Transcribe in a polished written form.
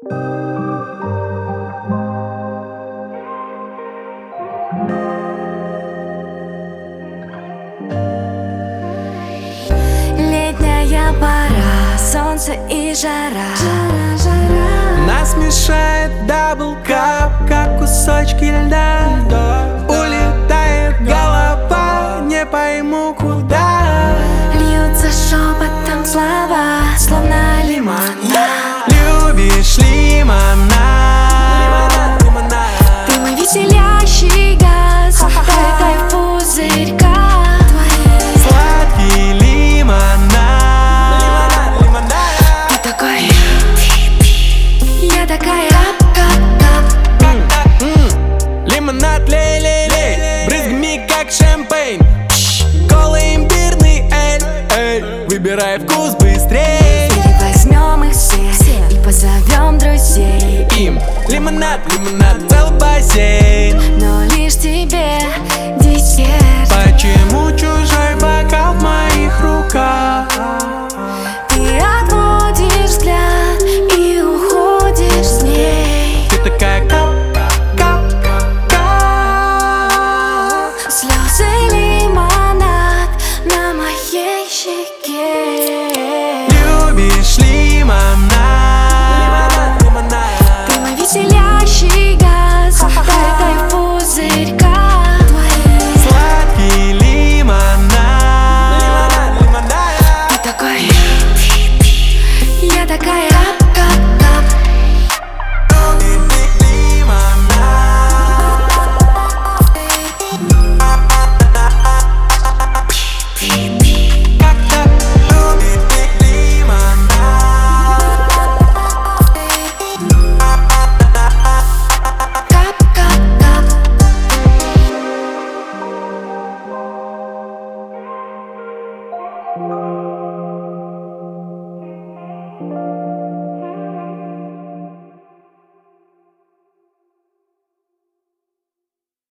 Летняя пора, солнце и жара. Нас мешает даблкап, как кусочки льда. Улетает голова, не пойму куда. Льются шепотом слова, словно лимонад. Любишь лимонад? Ты мой веселящий газ, дай в пузырька. Сладкий лимонад. Ты такой, я такая кап-кап-кап. Лимонад, лей-лей-лей, брызгами как шампейн. Кола, имбирный эль, эль. Выбирай вкус быстрей. Или возьмем их все и позовем друзей. Им лимонад, лимонад, целый бассейн. Но лишь тебе десерт. Почему чужой бокал в моих руках? Ты отводишь взгляд и уходишь с ней. Ты такая кап-кап-кап. Слезы лимонад на моей щеке. Любишь лимонад? Ты мой веселящий газ, дай в пузырька. Сладкий лимонад. Ты такой, я такая кап-кап-кап. Кап-кап-кап.